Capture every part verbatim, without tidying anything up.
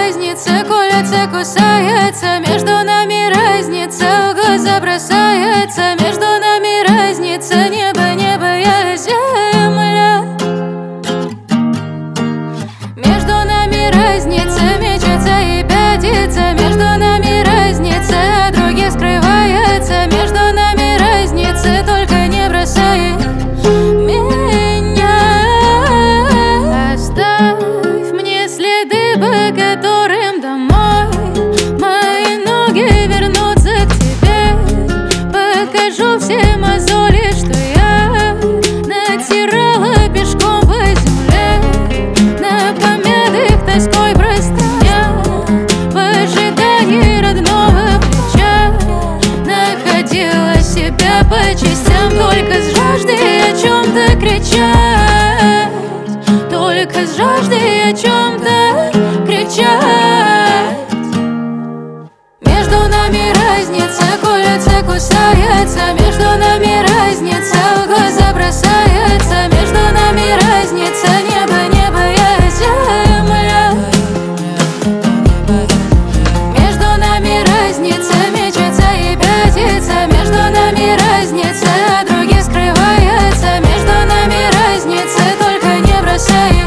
разница, колется, кусается, между нами разница, в глаза бросается, между нами разница, небо, небо, я земля. Между нами разница, мечется и пятится, между нами разница, от других скрывается, между нами разница, только не бросай меня. Оставь мне следы, по которым домой мои ноги вернутся к тебе. Покажу все мозоли, что я натирала пешком по земле, на помятых тоской простынях, в ожидании родного плеча. Находила себя по частям, только с жаждой о чем-то кричать, только с жаждой о чем-то кричать. Между нами разница, колется, кусается, между нами разница, в глаза бросается, между нами разница, небо, небо, я земля. Между нами разница, мечется и пятится, между нами разница, от других скрывается, между нами разница, только не бросай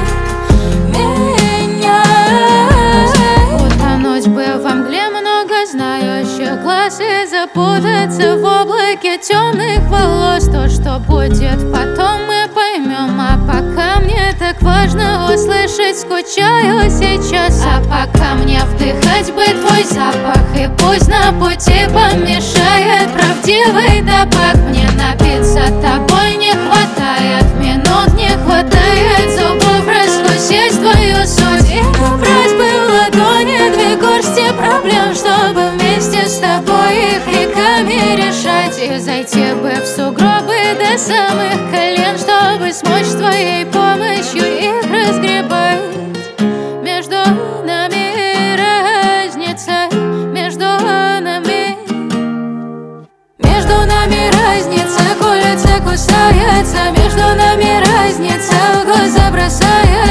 меня. Утонуть бы во мгле много знающих глаз и запутаться в облаке темных волос. То, что будет потом, мы поймем, а пока мне так важно услышать, скучаю сейчас. А пока мне вдыхать бы твой запах, и пусть на пути помешает правдивый табак. Мне напиться тобой не хватает минут, не хватает зубов раскусить твою суть и набрать бы в ладони две горсти проблем, чтобы вместе с тобой их веками решать. И зайти бы в сугробы до самых колен, чтобы смочь твоей помощью их разгребать. Между нами разница, между нами, между нами разница, колется, кусается, между нами разница, в глаза бросается.